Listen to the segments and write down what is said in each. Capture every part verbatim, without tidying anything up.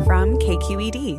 from K Q E D.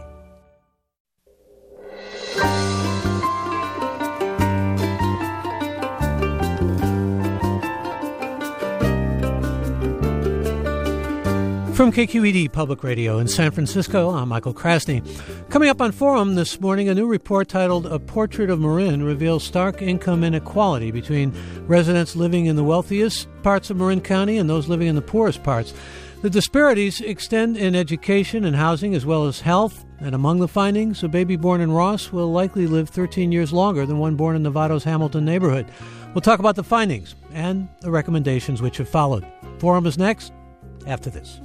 From K Q E D Public Radio in San Francisco, I'm Michael Krasny. Coming up on Forum this morning, a new report titled A Portrait of Marin reveals stark income inequality between residents living in the wealthiest parts of Marin County and those living in the poorest parts. The disparities extend in education and housing as well as health, and among the findings, a baby born in Ross will likely live thirteen years longer than one born in Nevada's Hamilton neighborhood. We'll talk about the findings and the recommendations which have followed. Forum is next, after this.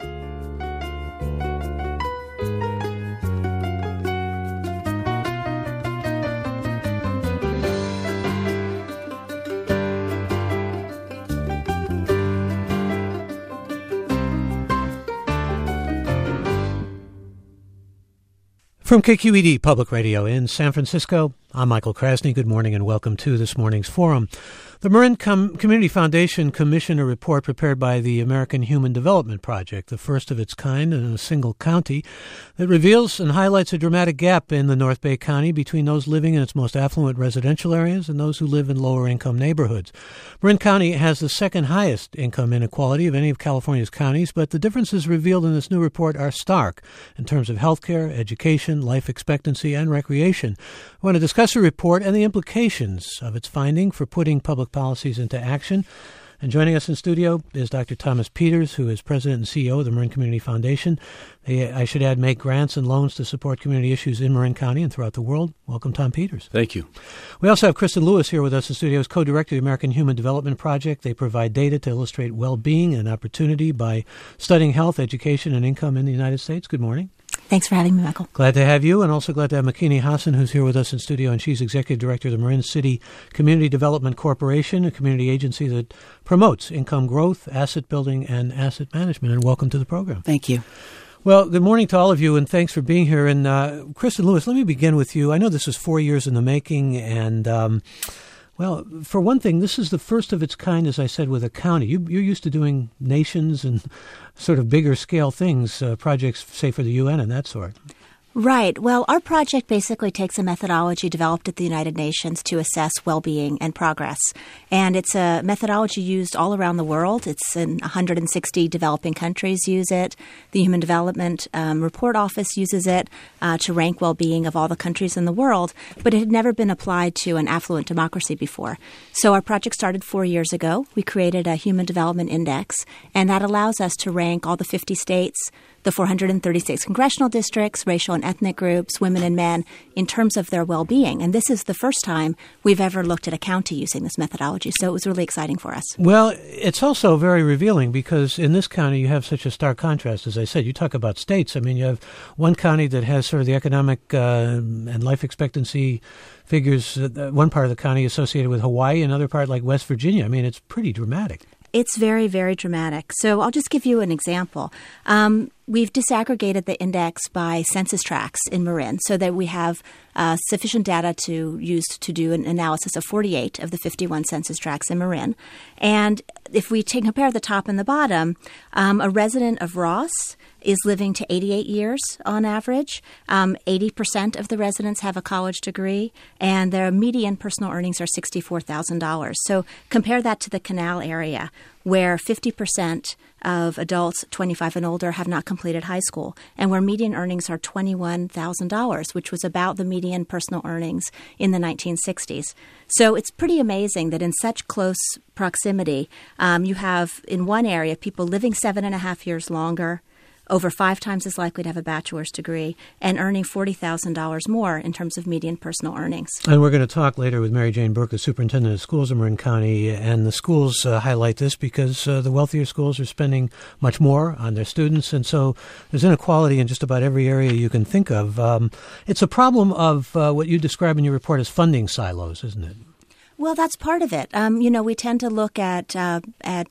From K Q E D Public Radio in San Francisco, I'm Michael Krasny. Good morning and welcome to this morning's Forum. The Marin Com- Community Foundation commissioned a report prepared by the American Human Development Project, the first of its kind in a single county, that reveals and highlights a dramatic gap in the North Bay County between those living in its most affluent residential areas and those who live in lower-income neighborhoods. Marin County has the second highest income inequality of any of California's counties, but the differences revealed in this new report are stark in terms of health care, education, life expectancy, and recreation. I want to discuss the report and the implications of its finding for putting public policies into action. And joining us in studio is Doctor Thomas Peters, who is President and C E O of the Marin Community Foundation. They, I should add, make grants and loans to support community issues in Marin County and throughout the world. Welcome, Tom Peters. Thank you. We also have Kristen Lewis here with us in studio as co-director of the American Human Development Project. They provide data to illustrate well-being and opportunity by studying health, education, and income in the United States. Good morning. Thanks for having me, Michael. Glad to have you, and also glad to have Makini Hassan, who's here with us in studio, and she's Executive Director of the Marin City Community Development Corporation, a community agency that promotes income growth, asset building, and asset management. And welcome to the program. Thank you. Well, good morning to all of you, and thanks for being here. And uh, Kristen Lewis, let me begin with you. I know this was four years in the making, and um, well, for one thing, this is the first of its kind, as I said, with a county. You, you're used to doing nations and sort of bigger scale things, uh, projects, say, for the U N and that sort. Right. Well, our project basically takes a methodology developed at the United Nations to assess well-being and progress. And it's a methodology used all around the world. It's in one hundred sixty developing countries use it. The Human Development um, Report Office uses it uh, to rank well-being of all the countries in the world. But it had never been applied to an affluent democracy before. So our project started four years ago. We created a Human Development Index, and that allows us to rank all the fifty states, the four hundred thirty-six congressional districts, racial and ethnic groups, women and men, in terms of their well-being. And this is the first time we've ever looked at a county using this methodology. So it was really exciting for us. Well, it's also very revealing because in this county you have such a stark contrast. As I said, you talk about states. I mean, you have one county that has sort of the economic uh, and life expectancy figures, uh, one part of the county associated with Hawaii, another part like West Virginia. I mean, it's pretty dramatic. It's very, very dramatic. So I'll just give you an example. Um, we've disaggregated the index by census tracts in Marin so that we have uh, sufficient data to use to do an analysis of forty-eight of the fifty-one census tracts in Marin. And if we take, compare the top and the bottom, um, a resident of Ross is living to eighty-eight years on average. Um, eighty percent of the residents have a college degree, and their median personal earnings are sixty-four thousand dollars. So compare that to the Canal area, where fifty percent of adults twenty-five and older have not completed high school, and where median earnings are twenty-one thousand dollars, which was about the median personal earnings in the nineteen sixties. So it's pretty amazing that in such close proximity, um, you have in one area people living seven and a half years longer, over five times as likely to have a bachelor's degree, and earning forty thousand dollars more in terms of median personal earnings. And we're going to talk later with Mary Jane Burke, the superintendent of schools in Marin County, and the schools uh, highlight this because uh, the wealthier schools are spending much more on their students, and so there's inequality in just about every area you can think of. Um, it's a problem of uh, what you describe in your report as funding silos, isn't it? Well, that's part of it. Um, you know, we tend to look at uh, at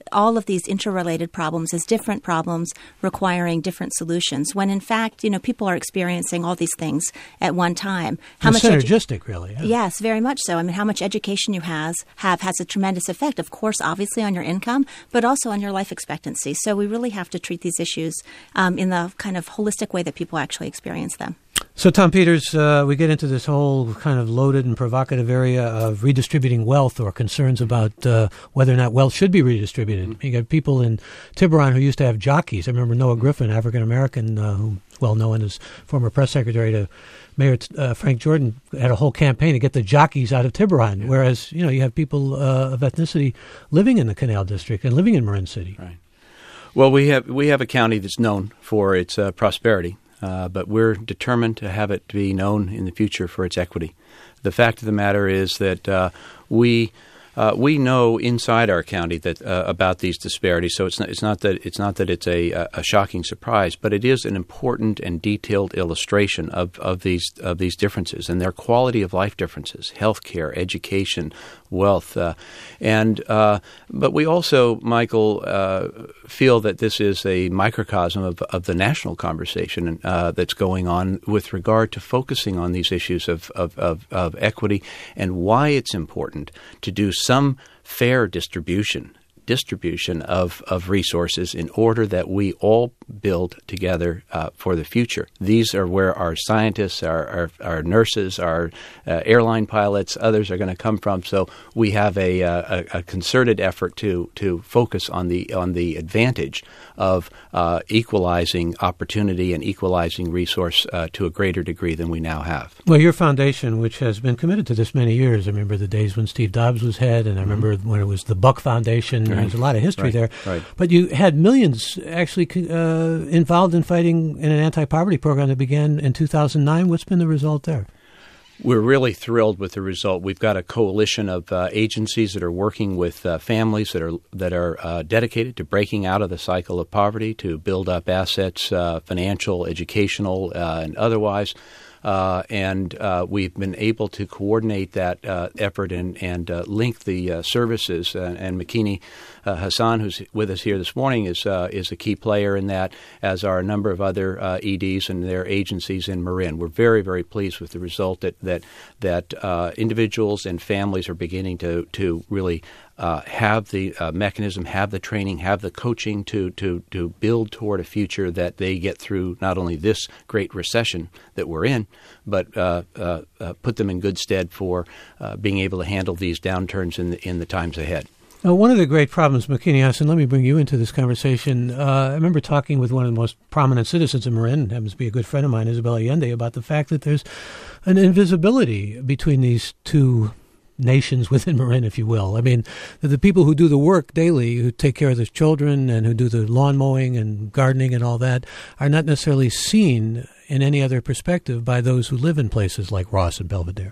all of these interrelated problems as different problems requiring different solutions, when in fact, you know, people are experiencing all these things at one time. How it's much synergistic, edu- really. Yeah. Yes, very much so. I mean, how much education you has, have has a tremendous effect, of course, obviously on your income, but also on your life expectancy. So we really have to treat these issues um, in the kind of holistic way that people actually experience them. So, Tom Peters, uh, we get into this whole kind of loaded and provocative area of redistributing wealth or concerns about uh, whether or not wealth should be redistributed. Mm-hmm. You got people in Tiburon who used to have jockeys. I remember Noah Griffin, African-American, uh, who's well known as former press secretary to Mayor uh, Frank Jordan, had a whole campaign to get the jockeys out of Tiburon, yeah. whereas, you know, you have people uh, of ethnicity living in the Canal District and living in Marin City. Right. Well, we have we have a county that's known for its uh, prosperity. Uh, but we're determined to have it be known in the future for its equity. The fact of the matter is that uh, we uh, we know inside our county that uh, about these disparities. So it's not it's not that it's not that it's a, a shocking surprise, but it is an important and detailed illustration of, of these of these differences and their quality of life differences: healthcare, education, wealth, uh, and uh, but we also, Michael, uh, feel that this is a microcosm of, of the national conversation uh, that's going on with regard to focusing on these issues of, of, of, of equity and why it's important to do some fair distribution distribution of, of resources in order that we all build together uh, for the future. These are where our scientists, our, our, our nurses, our uh, airline pilots, others are going to come from. So we have a, a, a concerted effort to to focus on the on the advantage of uh, equalizing opportunity and equalizing resource uh, to a greater degree than we now have. Well, your foundation, which has been committed to this many years, I remember the days when Steve Dobbs was head, and I mm-hmm. remember when it was the Buck Foundation. Right. There's a lot of history right. there. Right. But you had millions actually uh, involved in fighting in an anti-poverty program that began in two thousand nine. What's been the result there? We're really thrilled with the result. We've got a coalition of uh, agencies that are working with uh, families that are that are uh, dedicated to breaking out of the cycle of poverty, to build up assets, uh, financial, educational, uh, and otherwise. Uh, and uh, we've been able to coordinate that uh, effort and, and uh, link the uh, services. Uh, and Makini uh, Hassan, who's with us here this morning, is uh, is a key player in that, as are a number of other uh, E Ds and their agencies in Marin. We're very, very pleased with the result that that that uh, individuals and families are beginning to to really Uh, have the uh, mechanism, have the training, have the coaching to, to, to build toward a future that they get through not only this great recession that we're in, but uh, uh, uh, put them in good stead for uh, being able to handle these downturns in the, in the times ahead. Now, one of the great problems, Makini Hassan, let me bring you into this conversation. Uh, I remember talking with one of the most prominent citizens in Marin, happens to be a good friend of mine, Isabel Allende, about the fact that there's an invisibility between these two nations within Marin, if you will. I mean, the, the people who do the work daily, who take care of the children and who do the lawn mowing and gardening and all that, are not necessarily seen in any other perspective by those who live in places like Ross and Belvedere.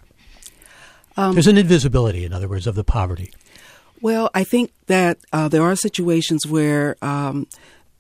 Um, There's an invisibility, in other words, of the poverty. Well, I think that uh, there are situations where um,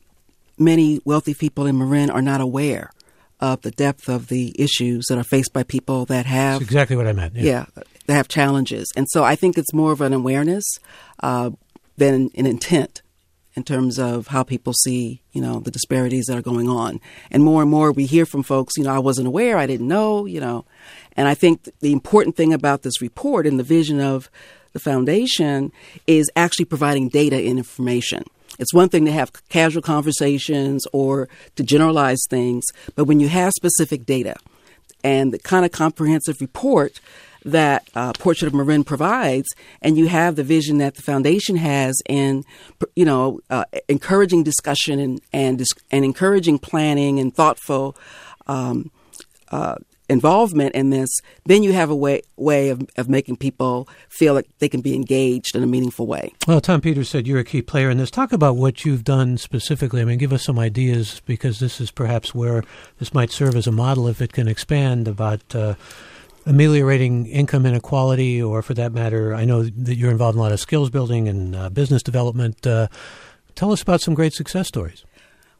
many wealthy people in Marin are not aware of the depth of the issues that are faced by people that have... That's exactly what I meant. Yeah. yeah that have challenges. And so I think it's more of an awareness uh, than an intent in terms of how people see, you know, the disparities that are going on. And more and more we hear from folks, you know, I wasn't aware, I didn't know, you know. And I think the important thing about this report and the vision of the foundation is actually providing data and information. It's one thing to have casual conversations or to generalize things, but when you have specific data and the kind of comprehensive report that uh, Portrait of Marin provides, and you have the vision that the foundation has in, you know, uh, encouraging discussion and and, and encouraging planning and thoughtful um, uh, involvement in this, then you have a way way of, of making people feel like they can be engaged in a meaningful way. Well, Tom Peters said you're a key player in this. Talk about what you've done specifically. I mean, give us some ideas, because this is perhaps where this might serve as a model if it can expand about uh, ameliorating income inequality, or for that matter, I know that you're involved in a lot of skills building and uh, business development. Uh, tell us about some great success stories.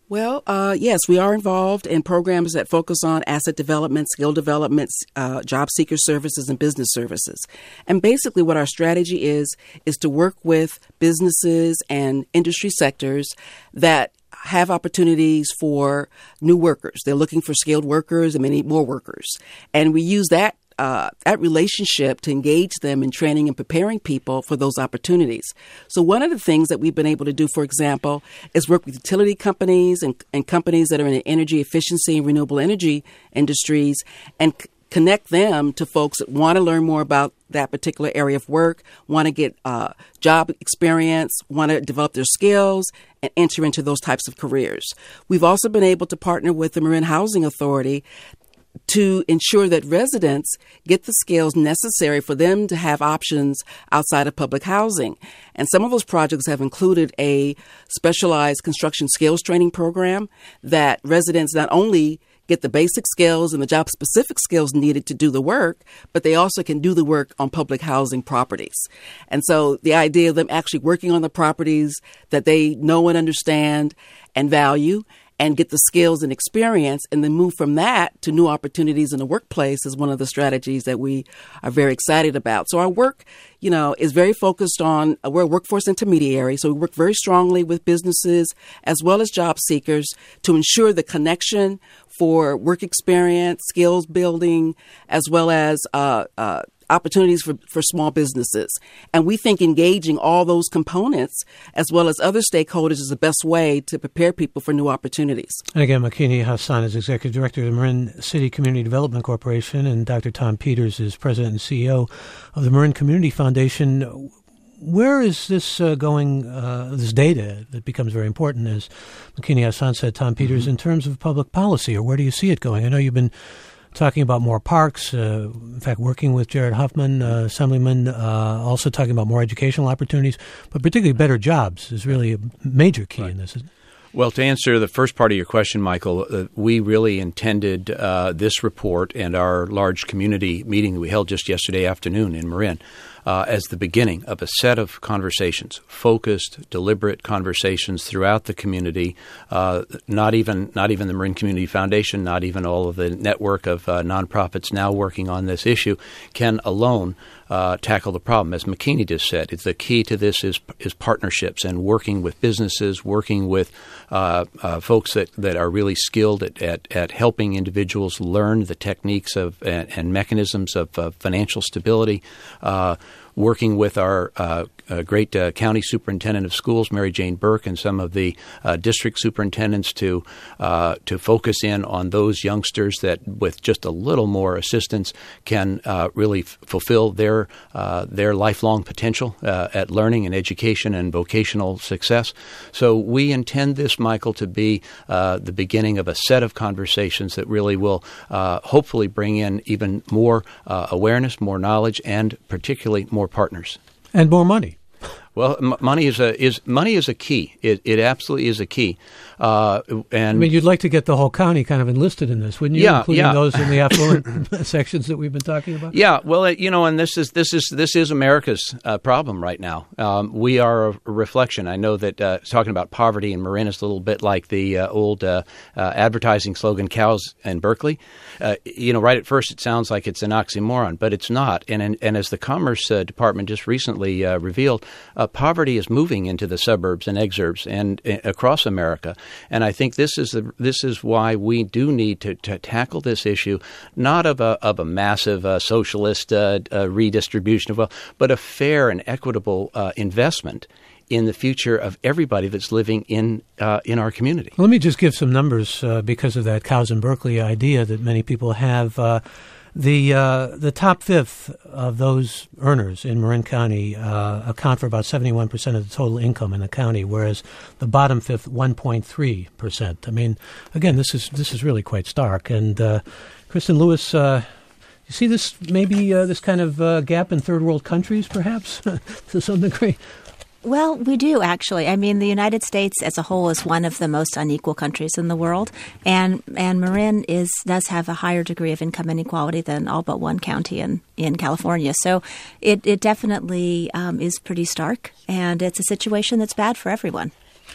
Well, uh, yes, we are involved in programs that focus on asset development, skill development, uh, job seeker services, and business services. And basically what our strategy is, is to work with businesses and industry sectors that have opportunities for new workers. They're looking for skilled workers and many more workers. And we use that Uh, that relationship to engage them in training and preparing people for those opportunities. So one of the things that we've been able to do, for example, is work with utility companies and, and companies that are in the energy efficiency and renewable energy industries and c- connect them to folks that want to learn more about that particular area of work, want to get uh, job experience, want to develop their skills, and enter into those types of careers. We've also been able to partner with the Marin Housing Authority to ensure that residents get the skills necessary for them to have options outside of public housing. And some of those projects have included a specialized construction skills training program that residents not only get the basic skills and the job-specific skills needed to do the work, but they also can do the work on public housing properties. And so the idea of them actually working on the properties that they know and understand and value and get the skills and experience and then move from that to new opportunities in the workplace is one of the strategies that we are very excited about. So our work, you know, is very focused on, we're a workforce intermediary, so we work very strongly with businesses as well as job seekers to ensure the connection for work experience, skills building, as well as uh, uh, opportunities for, for small businesses. And we think engaging all those components as well as other stakeholders is the best way to prepare people for new opportunities. And again, Makini Hassan is Executive Director of the Marin City Community Development Corporation, and Doctor Tom Peters is President and C E O of the Marin Community Foundation. Where is this uh, going, uh, this data that becomes very important, as Makini Hassan said, Tom Peters, mm-hmm. in terms of public policy, or where do you see it going? I know you've been talking about more parks, uh, in fact, working with Jared Huffman, uh, Assemblyman, uh, also talking about more educational opportunities, but particularly better jobs is really a major key right. in this, isn't it? Well, to answer the first part of your question, Michael, uh, we really intended uh, this report and our large community meeting that we held just yesterday afternoon in Marin uh, as the beginning of a set of conversations, focused, deliberate conversations throughout the community. Uh, not even not even the Marin Community Foundation, not even all of the network of uh, nonprofits now working on this issue can alone Uh, tackle the problem. As Makini just said, it's the key to this is is partnerships and working with businesses, working with uh, uh, folks that, that are really skilled at, at, at helping individuals learn the techniques of and, and mechanisms of uh, financial stability, uh, working with our uh, uh, great uh, county superintendent of schools, Mary Jane Burke, and some of the uh, district superintendents to uh, to focus in on those youngsters that, with just a little more assistance, can uh, really f- fulfill their uh, their lifelong potential uh, at learning and education and vocational success. So we intend this, Michael, to be uh, the beginning of a set of conversations that really will uh, hopefully bring in even more uh, awareness, more knowledge, and particularly more partners and more money. Well, m- money is a is money is a key. It it absolutely is a key. Uh, and I mean, you'd like to get the whole county kind of enlisted in this, wouldn't you? Yeah, including yeah. those in the affluent sections that we've been talking about. Yeah, well, uh, you know, and this is this is this is America's uh, problem right now. Um, we are a reflection. I know that uh, talking about poverty in Marin is a little bit like the uh, old uh, uh, advertising slogan "Cows in Berkeley." Uh, you know, right at first it sounds like it's an oxymoron, but it's not. And and, and as the Commerce uh, Department just recently uh, revealed, uh, poverty is moving into the suburbs and exurbs and uh, across America. And I think this is the, this is why we do need to, to tackle this issue, not of a of a massive uh, socialist uh, uh, redistribution of wealth, but a fair and equitable uh, investment in the future of everybody that's living in uh, in our community. Let me just give some numbers uh, because of that Cows in Berkeley idea that many people have. Uh, The uh, the top fifth of those earners in Marin County uh, account for about seventy-one percent of the total income in the county, whereas the bottom fifth, one point three percent. I mean, again, this is this is really quite stark. And uh, Kristen Lewis, uh, you see this maybe uh, this kind of uh, gap in third world countries, perhaps, to some degree? Well, we do, actually. I mean, the United States as a whole is one of the most unequal countries in the world, and and Marin is does have a higher degree of income inequality than all but one county in, in California. So it, it definitely um, is pretty stark, and it's a situation that's bad for everyone.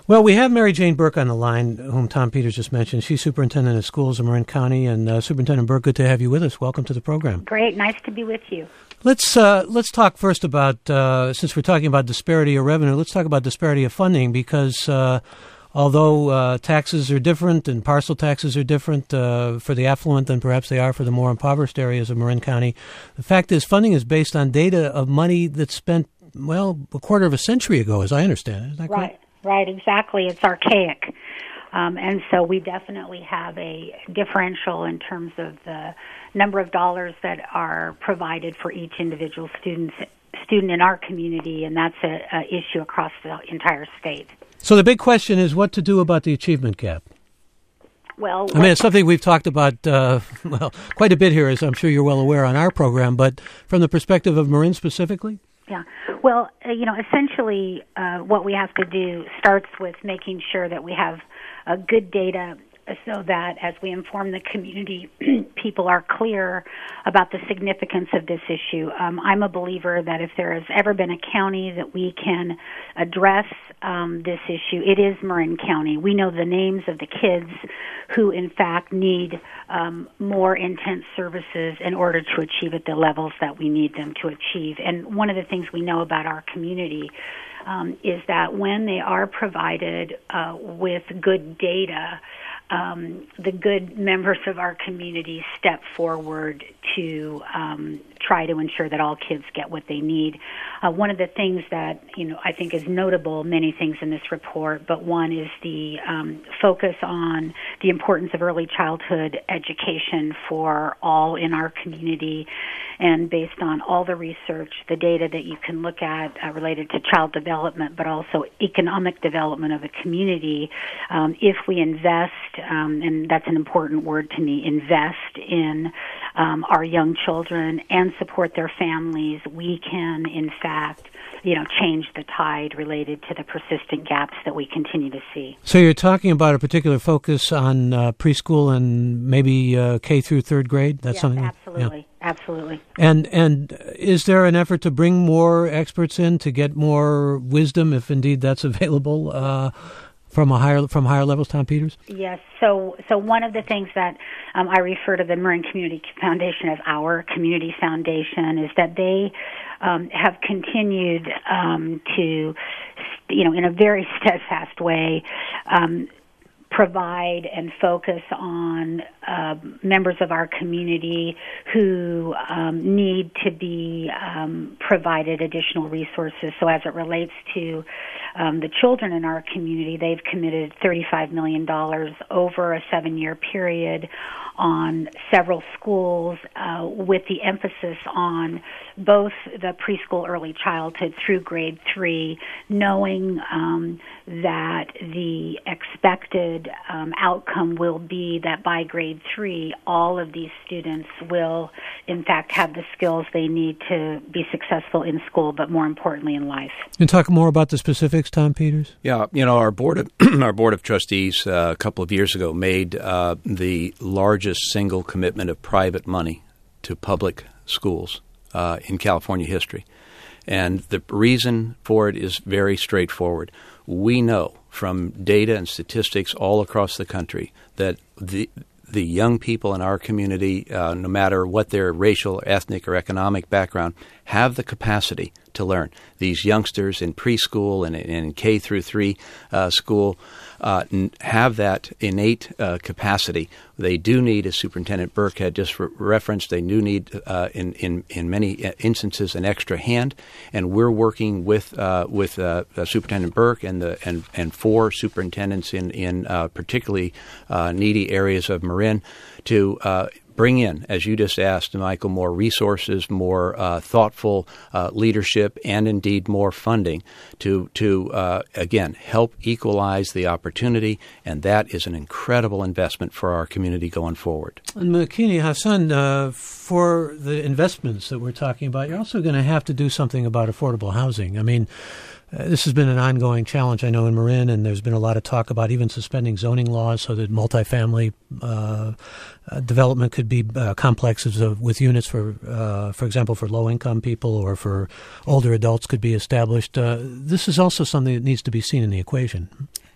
Well, we have Mary Jane Burke on the line, whom Tom Peters just mentioned. She's superintendent of schools in Marin County. And uh, Superintendent Burke, good to have you with us. Welcome to the program. Great. Nice to be with you. Let's uh, let's talk first about, uh, since we're talking about disparity of revenue, let's talk about disparity of funding, because uh, although uh, taxes are different and parcel taxes are different uh, for the affluent than perhaps they are for the more impoverished areas of Marin County, the fact is funding is based on data of money that's spent, well, a quarter of a century ago, as I understand it. Is that correct? Right, right, exactly. It's archaic. Um, and so we definitely have a differential in terms of the number of dollars that are provided for each individual student, student in our community, and that's an issue across the entire state. So the big question is what to do about the achievement gap. Well, I mean, it's something we've talked about, uh, well, quite a bit here, as I'm sure you're well aware, on our program, but from the perspective of Marin specifically? Yeah. Well, uh, you know, essentially uh, what we have to do starts with making sure that we have uh, good data so that as we inform the community, people are clear about the significance of this issue. Um, I'm a believer that if there has ever been a county that we can address um, this issue, it is Marin County. We know the names of the kids who, in fact, need um, more intense services in order to achieve at the levels that we need them to achieve. And one of the things we know about our community um, is that when they are provided uh, with good data, Um, the good members of our community step forward to um, try to ensure that all kids get what they need. Uh, one of the things that, you know, I think is notable, many things in this report, but one is the um, focus on the importance of early childhood education for all in our community. And based on all the research, the data that you can look at uh, related to child development, but also economic development of a community, um, if we invest, um, and that's an important word to me, invest in um, our young children and support their families, we can, in fact, you know, change the tide related to the persistent gaps that we continue to see. So you're talking about a particular focus on uh, preschool and maybe uh, K through third grade? That's yes, something. absolutely, yeah. absolutely. And and is there an effort to bring more experts in to get more wisdom, if indeed that's available, uh, from a higher from higher levels, Tom Peters? Yes. So so one of the things that um, I refer to the Marin Community Foundation as our community foundation is that they um, have continued um, to, you know, in a very steadfast way, um, provide and focus on uh, members of our community who um, need to be um, provided additional resources. So as it relates to um, the children in our community, they've committed thirty-five million dollars over a seven-year period on several schools uh, with the emphasis on both the preschool early childhood through grade three, knowing um, that the expected um, outcome will be that by grade three, all of these students will, in fact, have the skills they need to be successful in school, but more importantly in life. Can you talk more about the specifics, Tom Peters? Yeah, you know, our board of our board of trustees uh, a couple of years ago made uh, the largest single commitment of private money to public schools uh, in California history. And the reason for it is very straightforward. We know from data and statistics all across the country that the the young people in our community, uh, no matter what their racial, ethnic, or economic background, have the capacity to learn. These youngsters in preschool and in K through three uh, school uh, n- have that innate uh, capacity. They do need, as Superintendent Burke had just re- referenced, they do need, uh, in, in in many instances, an extra hand. And we're working with uh, with uh, uh, Superintendent Burke and the and, and four superintendents in in uh, particularly uh, needy areas of Marin to uh, bring in, as you just asked, Michael, more resources, more uh, thoughtful uh, leadership, and indeed more funding to, to uh, again, help equalize the opportunity, and that is an incredible investment for our community going forward. And Makini Hassan, uh, for the investments that we're talking about, you're also going to have to do something about affordable housing. I mean, Uh, this has been an ongoing challenge, I know, in Marin, and there's been a lot of talk about even suspending zoning laws so that multifamily uh, uh, development could be uh, complexes of, with units for, uh, for example, for low-income people or for older adults could be established. Uh, this is also something that needs to be seen in the equation.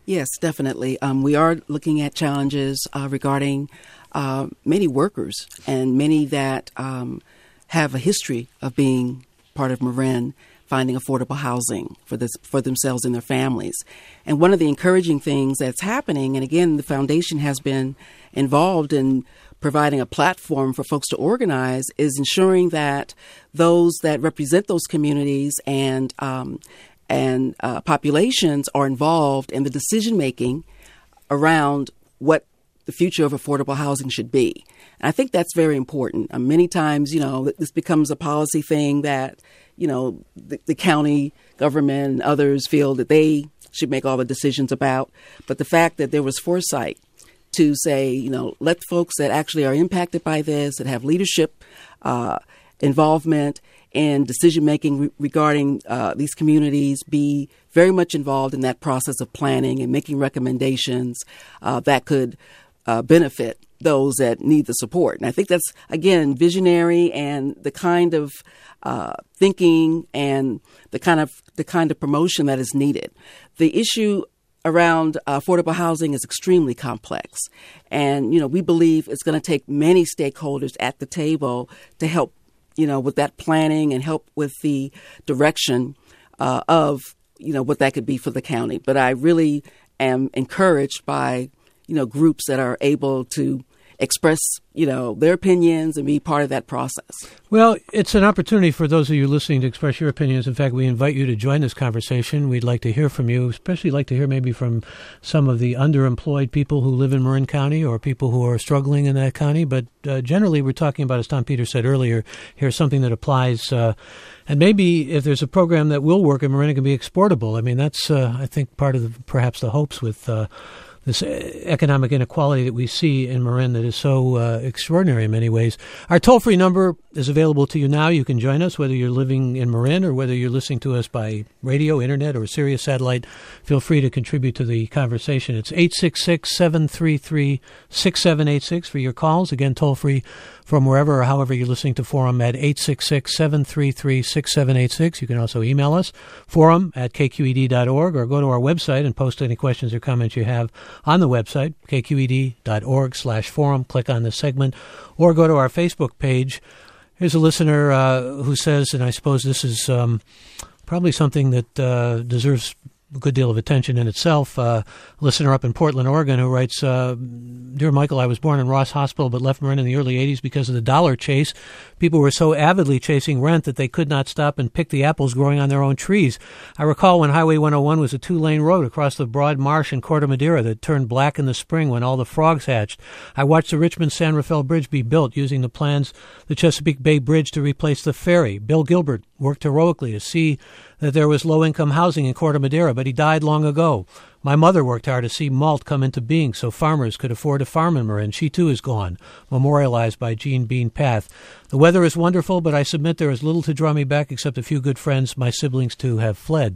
Yes, definitely. Um, we are looking at challenges uh, regarding uh, many workers and many that um, have a history of being part of Marin, finding affordable housing for this for themselves and their families. And one of the encouraging things that's happening, and again, the foundation has been involved in providing a platform for folks to organize, is ensuring that those that represent those communities and um, and uh, populations are involved in the decision making around what the future of affordable housing should be. And I think that's very important. Uh, many times, you know, this becomes a policy thing that, you know, the, the county government and others feel that they should make all the decisions about. But the fact that there was foresight to say, you know, let folks that actually are impacted by this, that have leadership uh, involvement in decision-making re- regarding uh, these communities, be very much involved in that process of planning and making recommendations uh, that could uh, benefit those that need the support. And I think that's, again, visionary and the kind of uh, thinking and the kind of the kind of promotion that is needed. The issue around uh, affordable housing is extremely complex. And, you know, we believe it's going to take many stakeholders at the table to help, you know, with that planning and help with the direction uh, of, you know, what that could be for the county. But I really am encouraged by, you know, groups that are able to express, you know, their opinions and be part of that process. Well, it's an opportunity for those of you listening to express your opinions. In fact, we invite you to join this conversation. We'd like to hear from you, especially like to hear maybe from some of the underemployed people who live in Marin County or people who are struggling in that county. But uh, generally, we're talking about, as Tom Peters said earlier, here's something that applies. Uh, and maybe if there's a program that will work in Marin, it can be exportable. I mean, that's, uh, I think, part of the, perhaps the hopes with uh, this economic inequality that we see in Marin that is so uh, extraordinary in many ways. Our toll-free number is available to you now. You can join us, whether you're living in Marin or whether you're listening to us by radio, internet, or Sirius satellite. Feel free to contribute to the conversation. It's eight six six, seven three three, six seven eight six for your calls. Again, toll-free from wherever or however you're listening to Forum at eight six six, seven three three, six seven eight six. You can also email us, forum at k q e d dot org, or go to our website and post any questions or comments you have on the website, k q e d dot org slash forum. Click on the segment, or go to our Facebook page. Here's a listener uh, who says, and I suppose this is um, probably something that uh, deserves a good deal of attention in itself. Uh, a listener up in Portland, Oregon, who writes, uh, Dear Michael, I was born in Ross Hospital but left Marin in the early eighties because of the dollar chase. People were so avidly chasing rent that they could not stop and pick the apples growing on their own trees. I recall when Highway one oh one was a two-lane road across the broad marsh in Corte Madera that turned black in the spring when all the frogs hatched. I watched the Richmond-San Rafael Bridge be built using the plans the Chesapeake Bay Bridge to replace the ferry. Bill Gilbert worked heroically to see that there was low-income housing in Corte Madera, but he died long ago. My mother worked hard to see malt come into being so farmers could afford to farm in Marin. She, too, is gone, memorialized by Jean Bean Path. The weather is wonderful, but I submit there is little to draw me back except a few good friends. My siblings, too, have fled.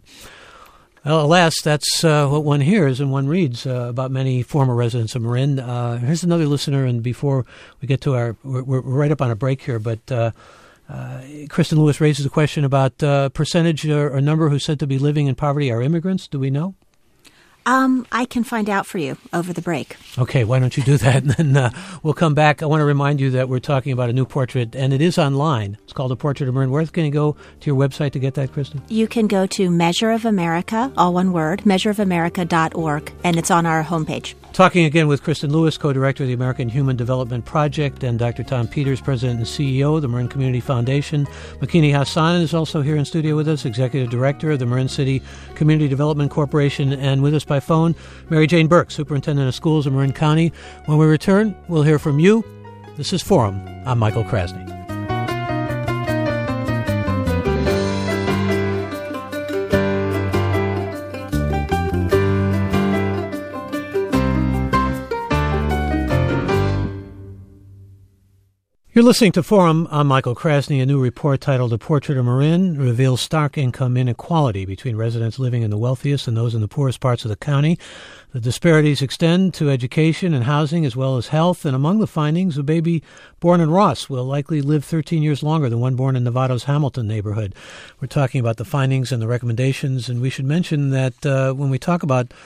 Well, alas, that's uh, what one hears and one reads uh, about many former residents of Marin. Uh, here's another listener, and before we get to our, we're, we're right up on a break here, but uh, uh, Kristen Lewis raises a question about uh, percentage or, or number who's said to be living in poverty are immigrants. Do we know? Um, I can find out for you over the break. Okay, why don't you do that, and then uh, we'll come back. I want to remind you that we're talking about a new portrait, and it is online. It's called A Portrait of Marin. Where can you go to your website to get that, Kristen? You can go to Measure of America, all one word, measure of america dot org, and it's on our homepage. Talking again with Kristen Lewis, co-director of the American Human Development Project, and Doctor Tom Peters, president and C E O of the Marin Community Foundation. Makini Hassan is also here in studio with us, executive director of the Marin City Community Development Corporation, and with us by phone, Mary Jane Burke, superintendent of schools in Marin County. When we return, we'll hear from you. This is Forum. I'm Michael Krasny. You're listening to Forum. I'm Michael Krasny. A new report titled A Portrait of Marin reveals stark income inequality between residents living in the wealthiest and those in the poorest parts of the county. The disparities extend to education and housing as well as health. And among the findings, a baby born in Ross will likely live thirteen years longer than one born in Nevada's Hamilton neighborhood. We're talking about the findings and the recommendations. And we should mention that uh, when we talk about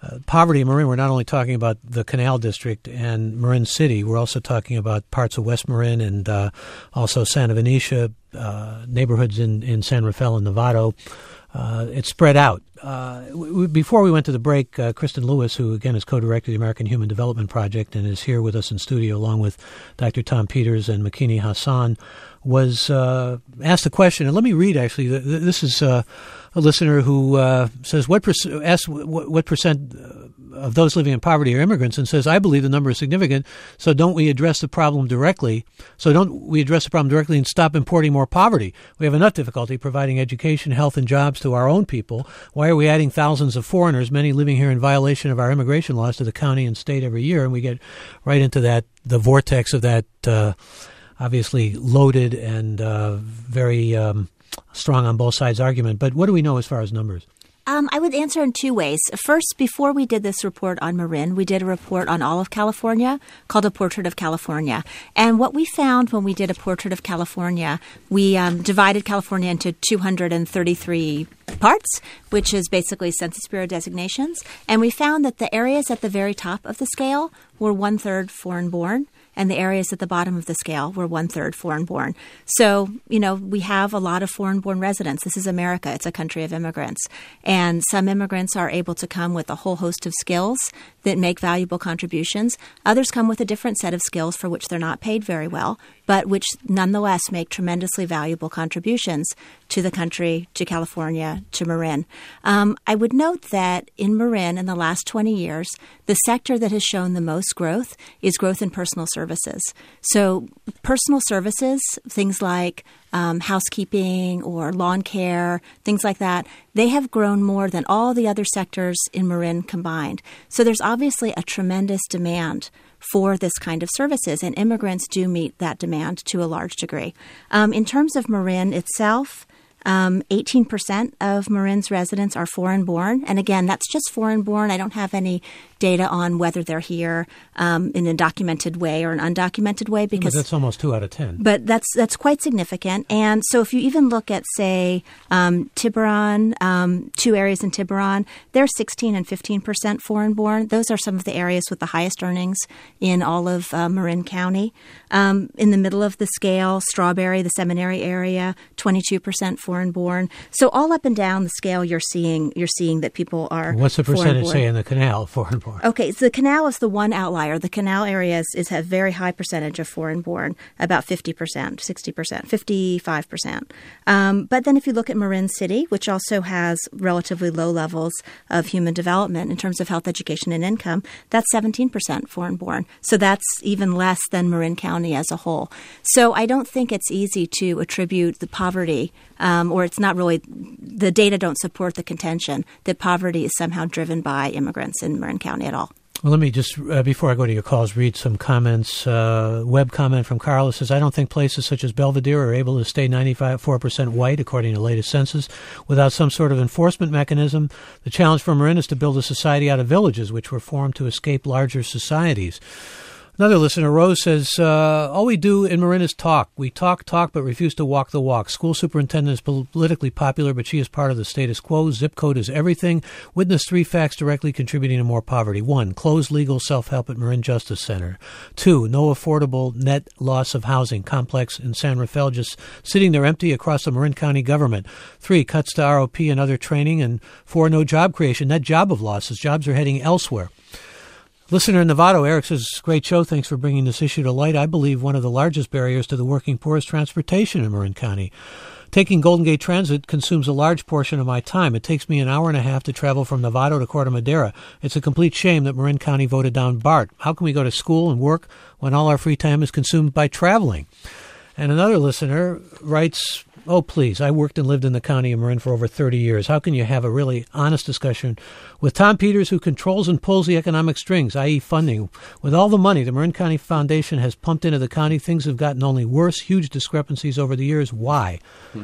uh, poverty in Marin, we're not only talking about the Canal District and Marin City, we're also talking about parts of West Marin and uh, also Santa Venetia, uh, neighborhoods in, in San Rafael and Novato. Uh, it's spread out. Uh, w- before we went to the break, uh, Kristen Lewis, who again is co-director of the American Human Development Project and is here with us in studio along with Doctor Tom Peters and Makini Hassan, was uh, asked a question. And let me read, actually. This is uh, a listener who uh, says, what, per- asks what, what percent of those living in poverty are immigrants, and says, I believe the number is significant, so don't we address the problem directly? So don't we address the problem directly and stop importing more poverty? We have enough difficulty providing education, health, and jobs to our own people. Why are we adding thousands of foreigners, many living here in violation of our immigration laws, to the county and state every year? And we get right into that, the vortex of that uh, obviously loaded and uh, very um, strong on both sides argument. But what do we know as far as numbers? Um, I would answer in two ways. First, before we did this report on Marin, we did a report on all of California called A Portrait of California. And what we found when we did A Portrait of California, we um, divided California into two hundred thirty-three parts, which is basically Census Bureau designations. And we found that the areas at the very top of the scale were one-third foreign-born, and the areas at the bottom of the scale were one-third foreign-born. So, you know, we have a lot of foreign-born residents. This is America. It's a country of immigrants. And some immigrants are able to come with a whole host of skills that make valuable contributions. Others come with a different set of skills for which they're not paid very well, but which nonetheless make tremendously valuable contributions to the country, to California, to Marin. Um, I would note that in Marin, in the last twenty years, the sector that has shown the most growth is growth in personal services. So personal services, things like um, housekeeping or lawn care, things like that, they have grown more than all the other sectors in Marin combined. So there's obviously a tremendous demand for this kind of services, and immigrants do meet that demand to a large degree. Um, in terms of Marin itself, Um, eighteen percent of Marin's residents are foreign-born. And again, that's just foreign-born. I don't have any data on whether they're here um, in a documented way or an undocumented way. Because but that's almost two out of ten. But that's that's quite significant. And so if you even look at, say, um, Tiburon, um, two areas in Tiburon, they're sixteen and fifteen percent foreign-born. Those are some of the areas with the highest earnings in all of uh, Marin County. Um, in the middle of the scale, Strawberry, the Seminary area, twenty-two percent foreign-born. So all up and down the scale, you're seeing you're seeing that people are. What's the percentage, say, in the Canal foreign-born? Okay, so the Canal is the one outlier. The Canal area is, is a very high percentage of foreign-born, about fifty percent, sixty percent, fifty-five percent. Um, but then if you look at Marin City, which also has relatively low levels of human development in terms of health, education, and income, that's seventeen percent foreign-born. So that's even less than Marin County as a whole. So I don't think it's easy to attribute the poverty, um, or it's not really, the data don't support the contention that poverty is somehow driven by immigrants in Marin County at all. Well, let me just, uh, before I go to your calls, read some comments. Uh, web comment from Carla says, I don't think places such as Belvedere are able to stay ninety-four percent white, according to the latest census, without some sort of enforcement mechanism. The challenge for Marin is to build a society out of villages, which were formed to escape larger societies. Another listener, Rose, says, uh, all we do in Marin is talk. We talk, talk, but refuse to walk the walk. School superintendent is politically popular, but she is part of the status quo. Zip code is everything. Witness three facts directly contributing to more poverty. One, closed legal self-help at Marin Justice Center. Two, no affordable net loss of housing complex in San Rafael, just sitting there empty across the Marin County government. Three, cuts to R O P and other training. And four, no job creation, net job of losses. Jobs are heading elsewhere. Listener in Novato, Eric, says, great show. Thanks for bringing this issue to light. I believe one of the largest barriers to the working poor is transportation in Marin County. Taking Golden Gate Transit consumes a large portion of my time. It takes me an hour and a half to travel from Novato to Corte Madera. It's a complete shame that Marin County voted down BART. How can we go to school and work when all our free time is consumed by traveling? And another listener writes, oh, please, I worked and lived in the county of Marin for over thirty years. How can you have a really honest discussion with Tom Peters, who controls and pulls the economic strings, that is funding? With all the money the Marin County Foundation has pumped into the county, things have gotten only worse, huge discrepancies over the years. Why?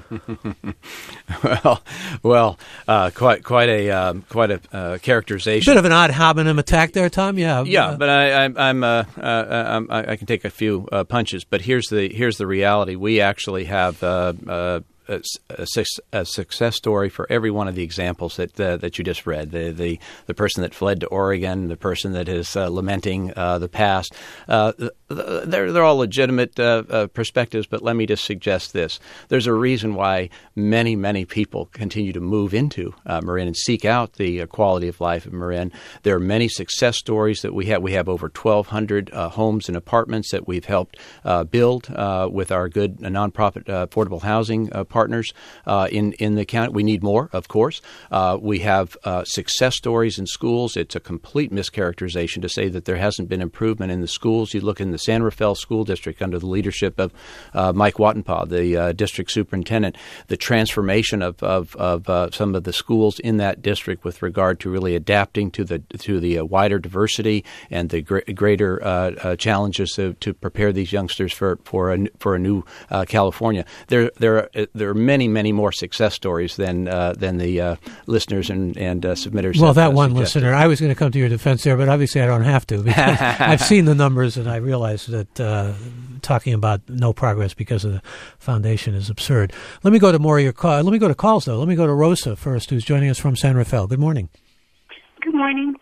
well, well, uh, quite quite a um, quite a uh, characterization. Bit of an odd homonym attack there, Tom. Yeah, yeah, uh, but I, I, I'm uh, uh, I'm, I can take a few uh, punches. But here's the here's the reality. We actually have. Uh, uh, a, a, a success story for every one of the examples that uh, that you just read. The, the the person that fled to Oregon, the person that is uh, lamenting uh, the past. Uh, they're they're all legitimate uh, uh, perspectives, but let me just suggest this: there's a reason why many many people continue to move into uh, Marin and seek out the uh, quality of life in Marin. There are many success stories that we have. We have over twelve hundred uh, homes and apartments that we've helped uh, build uh, with our good uh, nonprofit uh, affordable housing uh, partners uh, in in the county. We need more, of course. Uh, we have uh, success stories in schools. It's a complete mischaracterization to say that there hasn't been improvement in the schools. You look in the San Rafael School District under the leadership of uh, Mike Wattenpaugh, the uh, district superintendent, the transformation of of, of uh, some of the schools in that district with regard to really adapting to the to the uh, wider diversity and the gr- greater uh, uh, challenges to, to prepare these youngsters for for a for a new uh, California. There there are, there are many many more success stories than uh, than the uh, listeners and and uh, submitters. Well, have, that uh, one suggested. listener, I was going to come to your defense there, but obviously I don't have to because I've seen the numbers and I realize that uh, talking about no progress because of the foundation is absurd. Let me go to more of your call. Let me go to calls though. Let me go to Rosa first, who's joining us from San Rafael. Good morning. Good morning.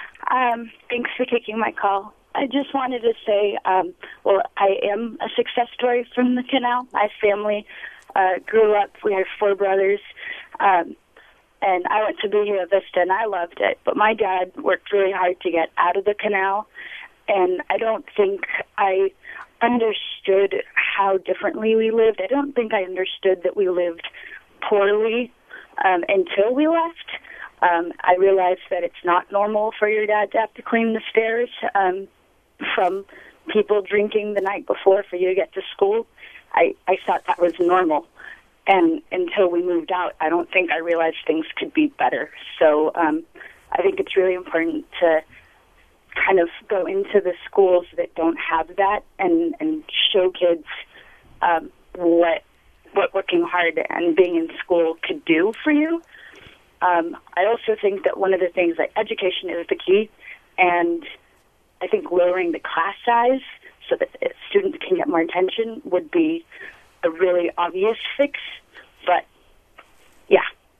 Um, thanks for taking my call. I just wanted to say, um, well, I am a success story from the canal. My family uh, grew up. We had four brothers, um, and I went to Bahia Vista, and I loved it. But my dad worked really hard to get out of the canal, and I don't think I understood how differently we lived. I don't think I understood that we lived poorly um, until we left. Um, I realized that it's not normal for your dad to have to clean the stairs um, from people drinking the night before for you to get to school. I, I thought that was normal. And until we moved out, I don't think I realized things could be better. So um, I think it's really important to kind of go into the schools that don't have that and, and show kids um, what what working hard and being in school could do for you. Um, I also think that one of the things, like education is the key, and I think lowering the class size so that students can get more attention would be a really obvious fix, but yeah.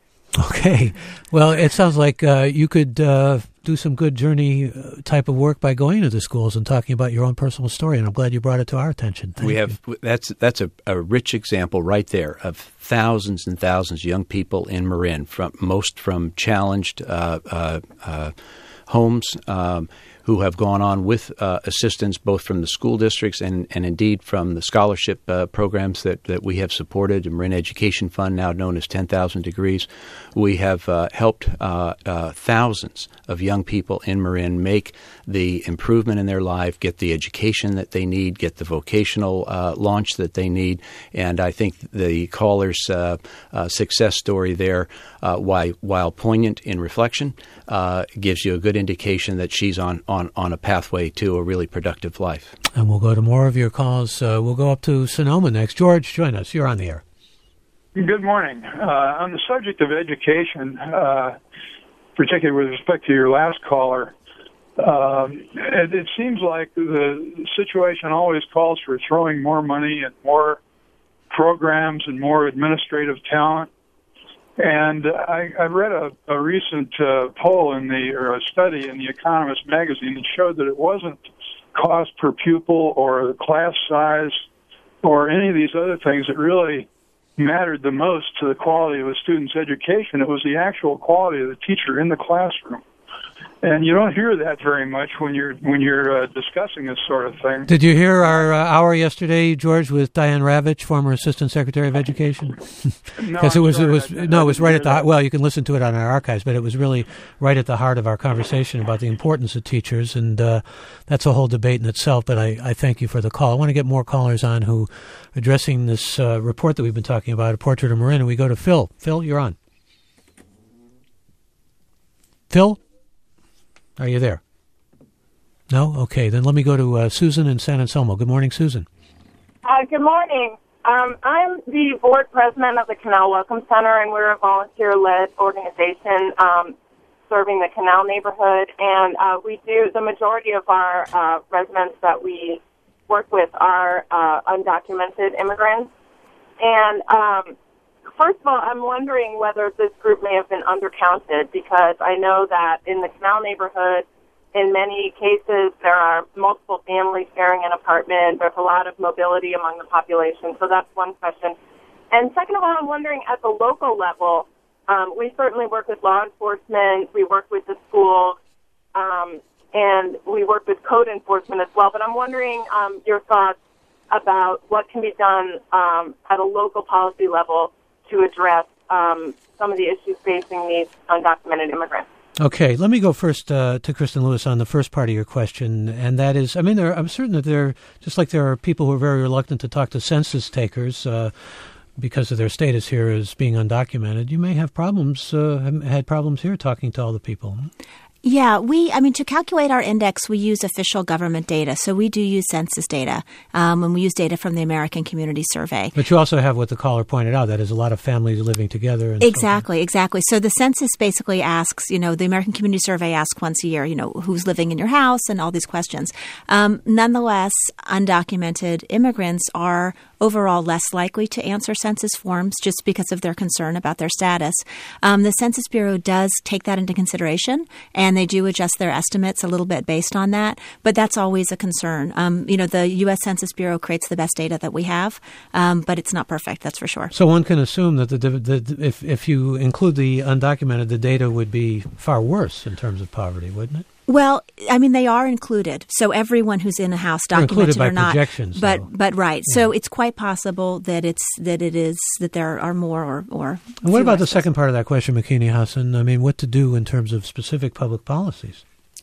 Okay. Well, it sounds like uh, you could uh, do some good journey type of work by going to the schools and talking about your own personal story, and I'm glad you brought it to our attention. Thank we you. have that's that's a, a rich example right there of thousands and thousands of young people in Marin, from most from challenged uh, uh, uh, homes. Um, who have gone on with uh, assistance both from the school districts and, and indeed from the scholarship uh, programs that, that we have supported, the Marin Education Fund, now known as ten thousand Degrees. We have uh, helped uh, uh, thousands of young people in Marin make the improvement in their life, get the education that they need, get the vocational uh, launch that they need. And I think the caller's uh, uh, success story there, uh, while, while poignant in reflection, uh, gives you a good indication that she's on, on, on a pathway to a really productive life. And we'll go to more of your calls. Uh, we'll go up to Sonoma next. George, join us. You're on the air. Good morning. Uh, on the subject of education, uh, particularly with respect to your last caller, um, it, it seems like the situation always calls for throwing more money at more programs and more administrative talent. And I, I read a, a recent uh, poll in the, or a study in The Economist magazine that showed that it wasn't cost per pupil or the class size or any of these other things that really mattered the most to the quality of a student's education. It was the actual quality of the teacher in the classroom. And you don't hear that very much when you're when you're uh, discussing this sort of thing. Did you hear our uh, hour yesterday, George, with Diane Ravitch, former Assistant Secretary of Education? Because no, it was sorry, it was I, I no, it was right at the that. well. You can listen to it on our archives, but it was really right at the heart of our conversation about the importance of teachers, and uh, that's a whole debate in itself. But I, I thank you for the call. I want to get more callers on who are addressing this uh, report that we've been talking about, A Portrait of Marin, and we go to Phil. Phil, you're on. Phil? Are you there? No? Okay, then let me go to uh, Susan in San Anselmo. Good morning, Susan. Uh, good morning. Um, I'm the board president of the Canal Welcome Center, and we're a volunteer-led organization um, serving the Canal neighborhood. And uh, we do, the majority of our uh, residents that we work with are uh, undocumented immigrants. And um, first of all, I'm wondering whether this group may have been undercounted, because I know that in the Canal neighborhood, in many cases, there are multiple families sharing an apartment. There's a lot of mobility among the population. So that's one question. And second of all, I'm wondering at the local level, um, we certainly work with law enforcement. We work with the schools, um, and we work with code enforcement as well. But I'm wondering um, your thoughts about what can be done um, at a local policy level to address um, some of the issues facing these undocumented immigrants. Okay, let me go first uh, to Kristen Lewis on the first part of your question, and that is, I mean, there, I'm certain that there, just like there are people who are very reluctant to talk to census takers uh, because of their status here as being undocumented, you may have problems, uh, had problems here talking to all the people. Yeah, we, I mean, to calculate our index, we use official government data. So we do use census data, um, and we use data from the American Community Survey. But you also have what the caller pointed out, that is a lot of families living together. And exactly, so exactly. So the census basically asks, you know, the American Community Survey asks once a year, you know, who's living in your house and all these questions. Um, nonetheless, undocumented immigrants are overall less likely to answer census forms just because of their concern about their status. Um, the Census Bureau does take that into consideration, and they do adjust their estimates a little bit based on that, but that's always a concern. Um, you know, the U S Census Bureau creates the best data that we have, um, but it's not perfect, that's for sure. So one can assume that the, the, if, if you include the undocumented, the data would be far worse in terms of poverty, wouldn't it? Well, I mean, they are included. So everyone who's in a house, documented or not, projections, but though. but right. Yeah. So it's quite possible that it's that it is that there are more or or. And what about the second part of that question, Makini Hassan? I mean, what to do in terms of specific public policies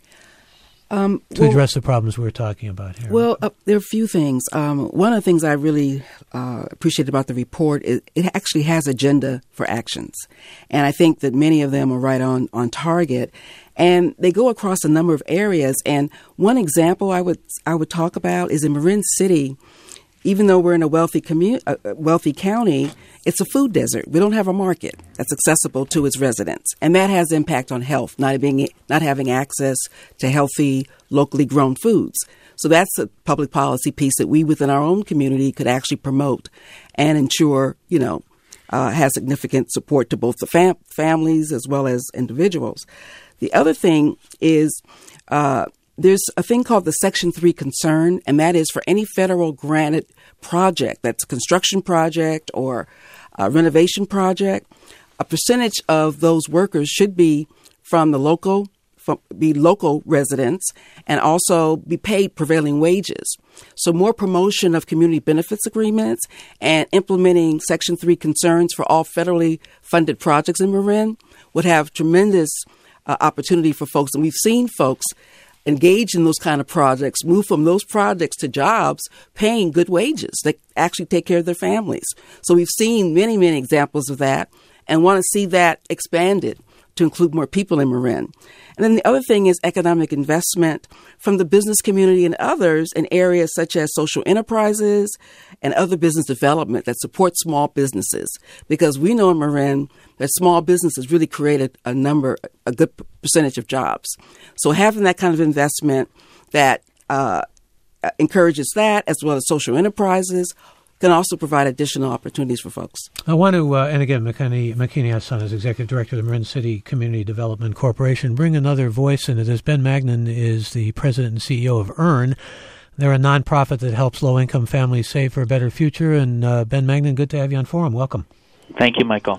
um, to well, address the problems we're talking about here? Well, uh, there are a few things. Um, one of the things I really uh, appreciate about the report is it actually has agenda for actions, and I think that many of them are right on on target. And they go across a number of areas. And one example I would I would talk about is in Marin City. Even though we're in a wealthy commu- uh, wealthy county, it's a food desert. We don't have a market that's accessible to its residents, and that has impact on health. Not being not having access to healthy, locally grown foods. So that's a public policy piece that we within our own community could actually promote and ensure, you know, uh, has significant support to both the fam- families as well as individuals. The other thing is uh, there's a thing called the Section three concern, and that is for any federal granted project, that's a construction project or a renovation project, a percentage of those workers should be from the local, from, be local residents, and also be paid prevailing wages. So more promotion of community benefits agreements and implementing Section three concerns for all federally funded projects in Marin would have tremendous Uh, opportunity for folks. And we've seen folks engage in those kind of projects, move from those projects to jobs paying good wages that actually take care of their families. So we've seen many, many examples of that and want to see that expanded to include more people in Marin. And then the other thing is economic investment from the business community and others in areas such as social enterprises and other business development that support small businesses. Because we know in Marin that small businesses really created a number, a good percentage of jobs. So having that kind of investment that uh, encourages that, as well as social enterprises, can also provide additional opportunities for folks. I want to, uh, and again, Makini, Makini Hassan is Executive Director of the Marin City Community Development Corporation. Bring another voice into this. Ben Magnan is the President and C E O of EARN. They're a nonprofit that helps low-income families save for a better future. And uh, Ben Magnan, good to have you on Forum. Welcome. Thank you, Michael.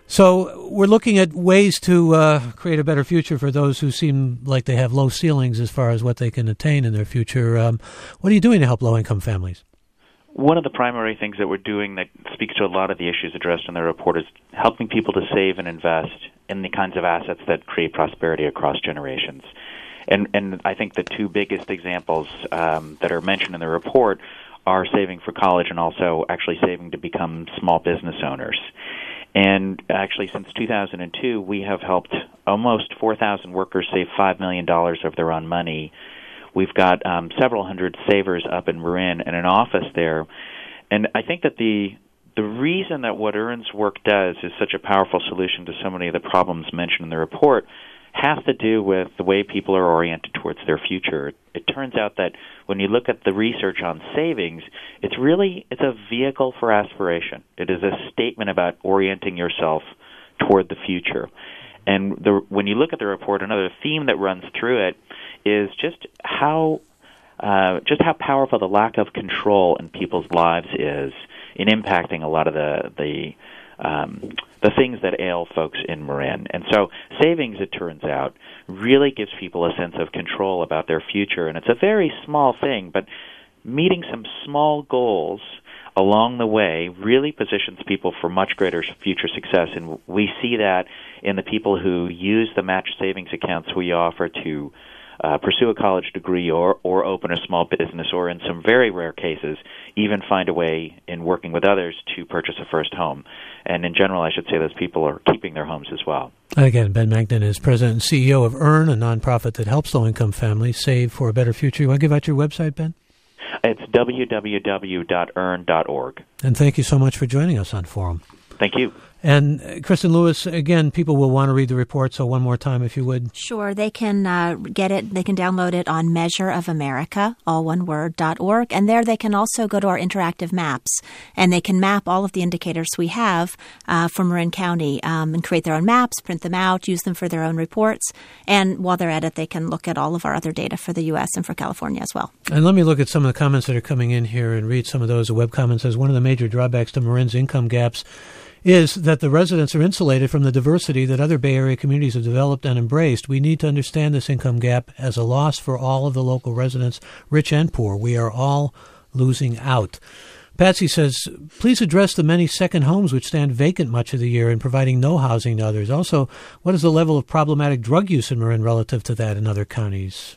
So we're looking at ways to uh, create a better future for those who seem like they have low ceilings as far as what they can attain in their future. Um, what are you doing to help low-income families? One of the primary things that we're doing that speaks to a lot of the issues addressed in the report is helping people to save and invest in the kinds of assets that create prosperity across generations. And and I think the two biggest examples um, that are mentioned in the report are saving for college and also actually saving to become small business owners. And actually, since two thousand two, we have helped almost four thousand workers save five million dollars of their own money. We've got um, several hundred savers up in Marin and an office there. And I think that the the reason that what EARN's work does is such a powerful solution to so many of the problems mentioned in the report has to do with the way people are oriented towards their future. It turns out that when you look at the research on savings, it's really it's a vehicle for aspiration. It is a statement about orienting yourself toward the future. And the, when you look at the report, another theme that runs through it is just how uh, just how powerful the lack of control in people's lives is in impacting a lot of the the um, the things that ail folks in Marin. And so savings, it turns out, really gives people a sense of control about their future. And it's a very small thing, but meeting some small goals along the way really positions people for much greater future success. And we see that in the people who use the match savings accounts we offer to uh, pursue a college degree or, or open a small business, or in some very rare cases, even find a way in working with others to purchase a first home. And in general, I should say those people are keeping their homes as well. Again, Ben Magnan is president and C E O of EARN, a nonprofit that helps low-income families save for a better future. You want to give out your website, Ben? It's w w w dot earn dot org. And thank you so much for joining us on Forum. Thank you. And uh, Kristen Lewis, again, people will want to read the report, so one more time, if you would. Sure. They can uh, get it, they can download it on Measure of America, all one word, dot org. And there they can also go to our interactive maps, and they can map all of the indicators we have uh, for Marin County um, and create their own maps, print them out, use them for their own reports. And while they're at it, they can look at all of our other data for the U S and for California as well. And let me look at some of the comments that are coming in here and read some of those. The web comment says, one of the major drawbacks to Marin's income gaps is that the residents are insulated from the diversity that other Bay Area communities have developed and embraced. We need to understand this income gap as a loss for all of the local residents, rich and poor. We are all losing out. Patsy says, please address the many second homes which stand vacant much of the year and providing no housing to others. Also, what is the level of problematic drug use in Marin relative to that in other counties?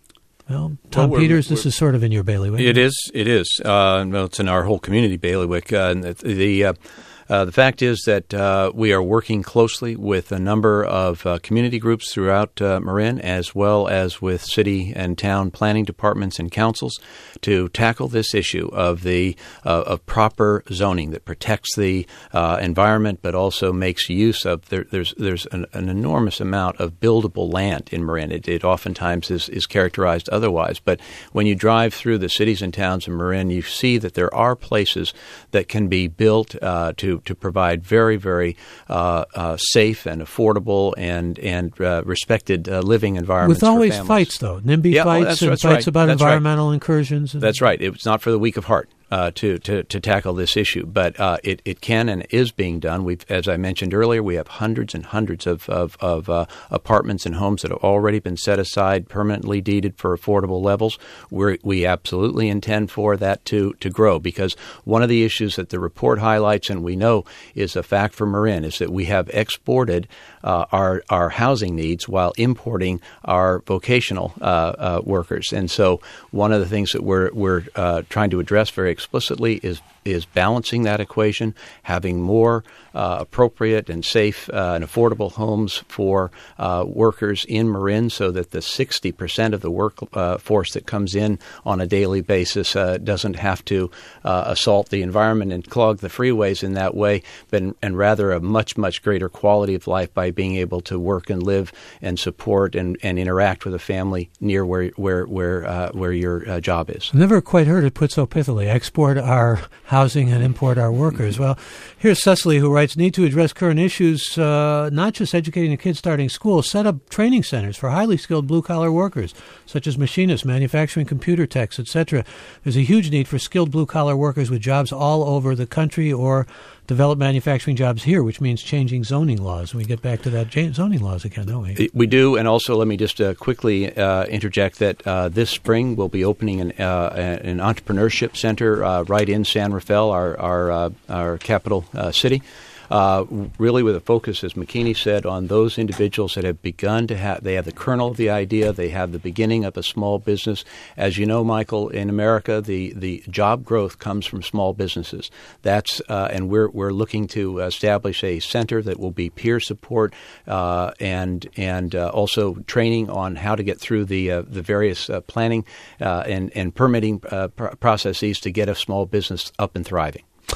Well, Tom well, Peters, we're, this is sort of in your bailiwick. It is. It is. Uh, well, it's in our whole community bailiwick. Uh, and the the, uh, uh, the fact is that uh, we are working closely with a number of uh, community groups throughout uh, Marin, as well as with city and town planning departments and councils, to tackle this issue of the uh, of proper zoning that protects the uh, environment, but also makes use of there, there's there's an, an enormous amount of buildable land in Marin. It, it oftentimes is, is characterized otherwise, but when you drive through the cities and towns in Marin, you see that there are places that can be built uh, to to provide very very uh, uh, safe and affordable and and uh, respected uh, living environments. With always for families. fights, though, NIMBY yeah, fights oh, that's, and that's fights right. about that's environmental right. incursions. And That's right. It's not for the weak of heart. Uh, to, to, to tackle this issue, but uh, it, it can and is being done. We've, as I mentioned earlier, we have hundreds and hundreds of, of, of uh, apartments and homes that have already been set aside, permanently deeded for affordable levels. We're, we absolutely intend for that to, to grow, because one of the issues that the report highlights, and we know is a fact for Marin, is that we have exported uh, our, our housing needs while importing our vocational uh, uh, workers. And so one of the things that we're, we're uh, trying to address very explicitly is is balancing that equation, having more uh, appropriate and safe uh, and affordable homes for uh, workers in Marin, so that the sixty percent of the workforce uh, that comes in on a daily basis uh, doesn't have to uh, assault the environment and clog the freeways in that way, but and rather a much, much greater quality of life by being able to work and live and support and, and interact with a family near where where where uh, where your uh, job is. Never quite heard it put so pithily. Export our housing and import our workers. Well, here's Cecily, who writes, need to address current issues, uh, not just educating the kids starting school, set up training centers for highly skilled blue-collar workers, such as machinists, manufacturing, computer techs, et cetera. There's a huge need for skilled blue-collar workers with jobs all over the country, or develop manufacturing jobs here, which means changing zoning laws. We get back to that zoning laws again, don't we? We do, and also let me just uh, quickly uh, interject that uh, this spring we'll be opening an, uh, an entrepreneurship center uh, right in San Rafael, our our, uh, our capital uh, city. Uh, really with a focus, as McKinney said, on those individuals that have begun to have, they have the kernel of the idea, they have the beginning of a small business. As you know, Michael, in America, the, the job growth comes from small businesses. That's uh, and we're we're looking to establish a center that will be peer support uh, and and uh, also training on how to get through the uh, the various uh, planning uh, and and permitting uh, pr- processes to get a small business up and thriving.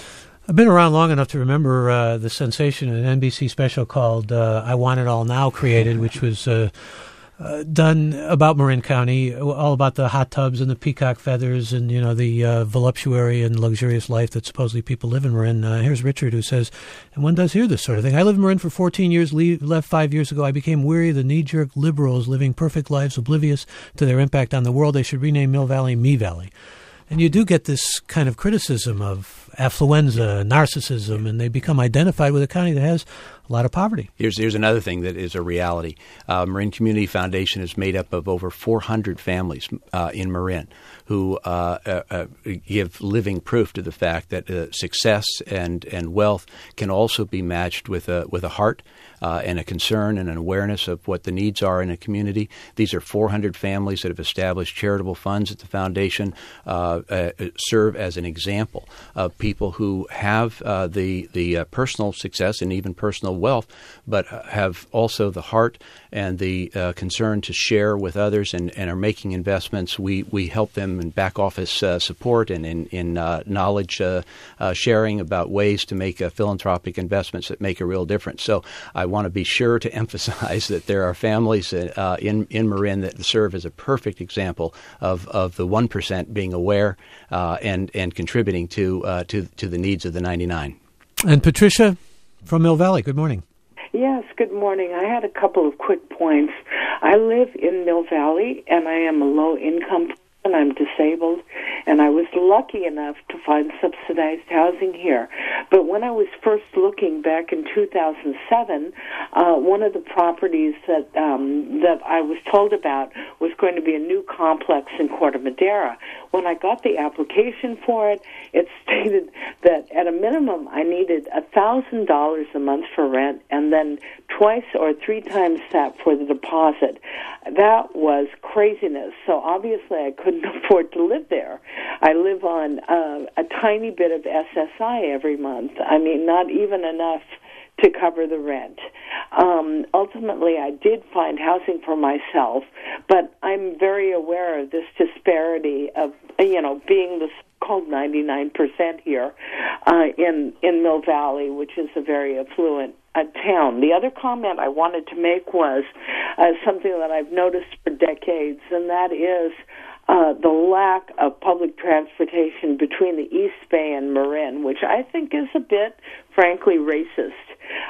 I've been around long enough to remember uh, the sensation of an N B C special called uh, I Want It All Now created, which was uh, uh, done about Marin County, all about the hot tubs and the peacock feathers and, you know, the uh, voluptuary and luxurious life that supposedly people live in Marin. Uh, here's Richard, who says, and one does hear this sort of thing. I lived in Marin for fourteen years, leave, left five years ago. I became weary of the knee-jerk liberals living perfect lives oblivious to their impact on the world. They should rename Mill Valley Me Valley. And you do get this kind of criticism of affluenza, narcissism, and they become identified with a county that has a lot of poverty. Here's here's another thing that is a reality. Uh, Marin Community Foundation is made up of over four hundred families uh, in Marin who uh, uh, uh, give living proof to the fact that uh, success and, and wealth can also be matched with a with a heart uh, and a concern and an awareness of what the needs are in a community. These are four hundred families that have established charitable funds at the foundation, uh, uh, serve as an example of people who have uh, the the uh, personal success and even personal wealth, but have also the heart and the uh, concern to share with others and, and are making investments. We we help them in back office uh, support and in, in uh, knowledge uh, uh, sharing about ways to make uh, philanthropic investments that make a real difference. So I want to be sure to emphasize that there are families uh, in, in Marin that serve as a perfect example of, of the one percent being aware uh, and, and contributing to, uh, to, to the needs of the ninety-nine. And Patricia from Mill Valley, good morning. Yes, good morning. I had a couple of quick points. I live in Mill Valley, and I am a low-income person. I'm disabled, and I was lucky enough to find subsidized housing here. But when I was first looking back in two thousand seven, uh, one of the properties that um, that I was told about was going to be a new complex in Corte Madera. When I got the application for it, it stated that at a minimum I needed one thousand dollars a month for rent and then twice or three times that for the deposit. That was craziness. So obviously I couldn't afford to live there. I live on uh, a tiny bit of S S I every month. I mean, not even enough to cover the rent. Um, ultimately, I did find housing for myself, but I'm very aware of this disparity of, you know, being the called ninety-nine percent here uh, in, in Mill Valley, which is a very affluent uh, town. The other comment I wanted to make was uh, something that I've noticed for decades, and that is Uh, the lack of public transportation between the East Bay and Marin, which I think is a bit, frankly, racist.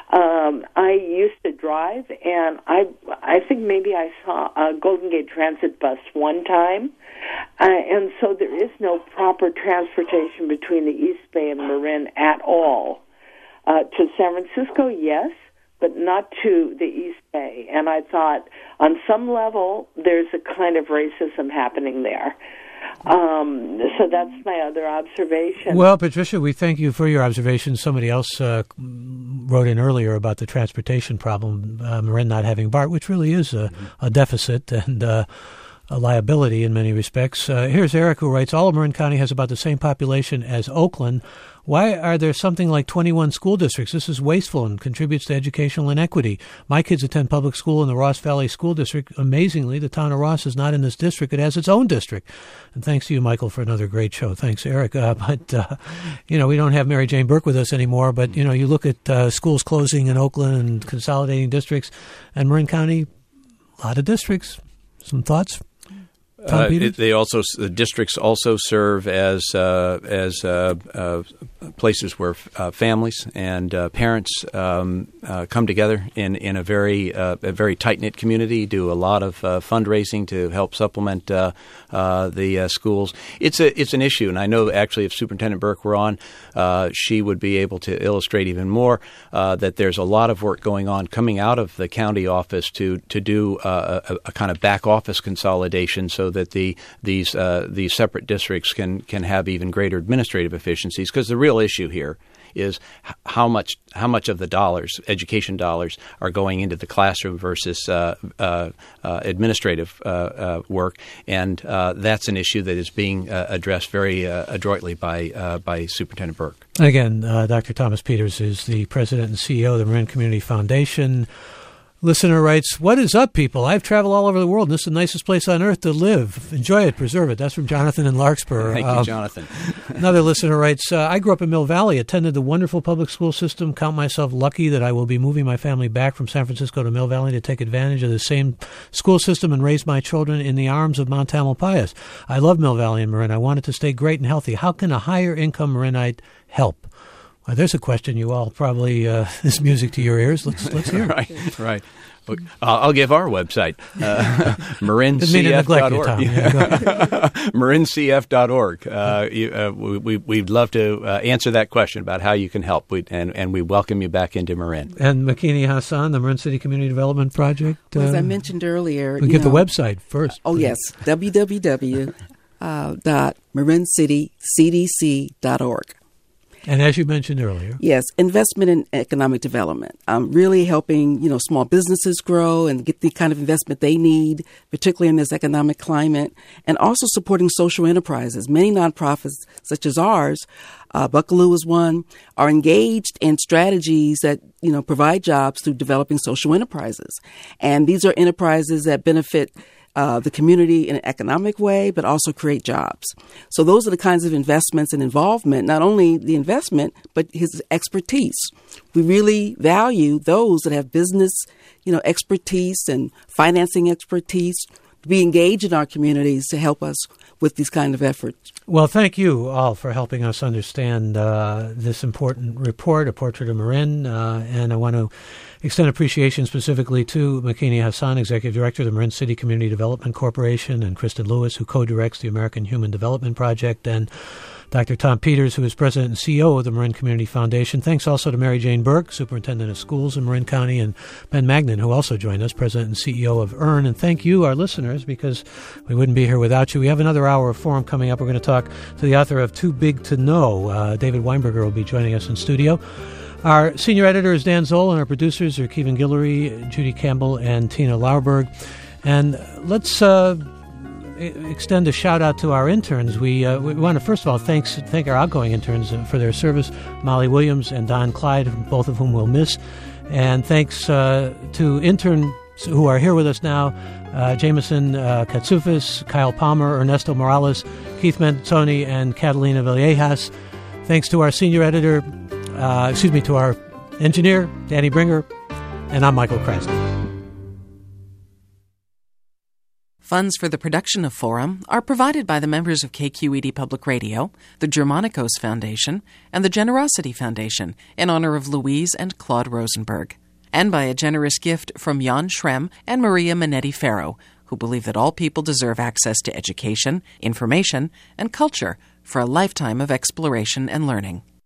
Um, I used to drive, and I I think maybe I saw a Golden Gate Transit bus one time, uh, and so there is no proper transportation between the East Bay and Marin at all. Uh, to San Francisco, yes, but not to the East Bay. And I thought, on some level, there's a kind of racism happening there. Um, so that's my other observation. Well, Patricia, we thank you for your observation. Somebody else uh, wrote in earlier about the transportation problem, uh, Marin not having BART, which really is a, a deficit and uh, a liability in many respects. Uh, here's Eric, who writes, all of Marin County has about the same population as Oakland. Why are there something like twenty-one school districts? This is wasteful and contributes to educational inequity. My kids attend public school in the Ross Valley School District. Amazingly, the town of Ross is not in this district. It has its own district. And thanks to you, Michael, for another great show. Thanks, Eric. Uh, but, uh, you know, we don't have Mary Jane Burke with us anymore. But, you know, you look at uh, schools closing in Oakland and consolidating districts, and Marin County, a lot of districts. Some thoughts? Uh, it, they also the districts also serve as uh, as uh, uh, places where uh, families and uh, parents um, uh, come together in in a very uh, a very tight knit community. Do a lot of uh, fundraising to help supplement uh, uh, the uh, schools. It's a it's an issue, and I know actually if Superintendent Burke were on, uh, she would be able to illustrate even more uh, that there's a lot of work going on coming out of the county office to to do uh, a, a kind of back office consolidation so that the these uh, these separate districts can can have even greater administrative efficiencies. Because the real issue here is how much how much of the dollars, education dollars, are going into the classroom versus uh, uh, uh, administrative uh, uh, work, and uh, that's an issue that is being uh, addressed very uh, adroitly by uh, by Superintendent Burke. Again, uh, Doctor Thomas Peters is the president and C E O of the Marin Community Foundation. Listener writes, "What is up, people? I've traveled all over the world, and this is the nicest place on earth to live. Enjoy it, preserve it." That's from Jonathan in Larkspur. Thank uh, you, Jonathan. Another listener writes, uh, "I grew up in Mill Valley, attended the wonderful public school system. Count myself lucky that I will be moving my family back from San Francisco to Mill Valley to take advantage of the same school system and raise my children in the arms of Mount Tamalpais. I love Mill Valley and Marin. I want it to stay great and healthy. How can a higher income Marinite help?" Well, there's a question you all probably uh, is music to your ears. Let's let's hear it. Right, right. I'll give our website, uh, marin c f dot org. marin c f dot org. Uh, you, uh, we, we'd love to uh, answer that question about how you can help, we, and, and we welcome you back into Marin. And Makini Hassan, the Marin City Community Development Project. Well, as uh, I mentioned earlier. We give know, the website first. Oh, please. yes, w w w dot marin city c d c dot org. And as you mentioned earlier. Yes, investment in economic development. Um, really helping, you know, small businesses grow and get the kind of investment they need, particularly in this economic climate, and also supporting social enterprises. Many nonprofits, such as ours, uh, Buckaloo is one, are engaged in strategies that, you know, provide jobs through developing social enterprises. And these are enterprises that benefit Uh, the community in an economic way, but also create jobs. So those are the kinds of investments and involvement, not only the investment, but his expertise. We really value those that have business, you know, expertise and financing expertise to be engaged in our communities to help us with these kind of efforts. Well, thank you all for helping us understand uh, this important report, A Portrait of Marin, uh, and I want to extend appreciation specifically to Makini Hassan, Executive Director of the Marin City Community Development Corporation, and Kristen Lewis, who co-directs the American Human Development Project, and Doctor Tom Peters, who is President and C E O of the Marin Community Foundation. Thanks also to Mary Jane Burke, Superintendent of Schools in Marin County, and Ben Magnan, who also joined us, President and C E O of E A R N. And thank you, our listeners, because we wouldn't be here without you. We have another hour of forum coming up. We're going to talk to the author of Too Big to Know. Uh, David Weinberger will be joining us in studio. Our senior editor is Dan Zoll, and our producers are Kevin Guillory, Judy Campbell, and Tina Lauerberg. And let's uh, extend a shout-out to our interns. We uh, we want to, first of all, thanks, thank our outgoing interns for their service, Molly Williams and Don Clyde, both of whom we'll miss. And thanks uh, to interns who are here with us now, uh, Jameson uh, Katsufis, Kyle Palmer, Ernesto Morales, Keith Mentoni, and Catalina Villejas. Thanks to our senior editor, Uh, excuse me, to our engineer, Danny Bringer, and I'm Michael Krasny. Funds for the production of Forum are provided by the members of K Q E D Public Radio, the Germanicos Foundation, and the Generosity Foundation in honor of Louise and Claude Rosenberg, and by a generous gift from Jan Schrem and Maria Minetti-Ferro, who believe that all people deserve access to education, information, and culture for a lifetime of exploration and learning.